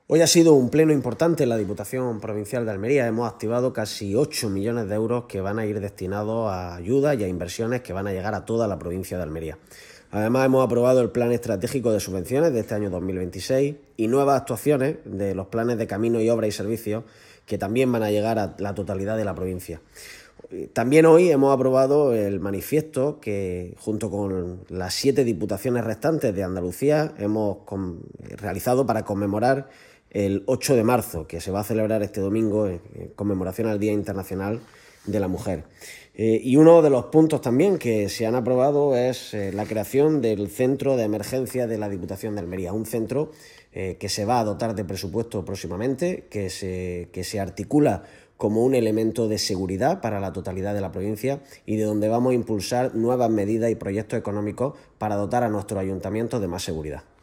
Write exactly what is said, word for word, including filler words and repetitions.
Hoy ha sido un pleno importante en la Diputación Provincial de Almería. Hemos activado casi ocho millones de euros que van a ir destinados a ayudas y a inversiones que van a llegar a toda la provincia de Almería. Además, hemos aprobado el Plan Estratégico de Subvenciones de este año dos mil veintiséis y nuevas actuaciones de los planes de camino y obra y servicios que también van a llegar a la totalidad de la provincia. También hoy hemos aprobado el manifiesto que, junto con las siete diputaciones restantes de Andalucía, hemos realizado para conmemorar el ocho de marzo, que se va a celebrar este domingo en conmemoración al Día Internacional de la Mujer. Eh, y uno de los puntos también que se han aprobado es eh, la creación del Centro de Emergencia de la Diputación de Almería, un centro eh, que se va a dotar de presupuesto próximamente, que se, que se articula como un elemento de seguridad para la totalidad de la provincia y de donde vamos a impulsar nuevas medidas y proyectos económicos para dotar a nuestros ayuntamientos de más seguridad.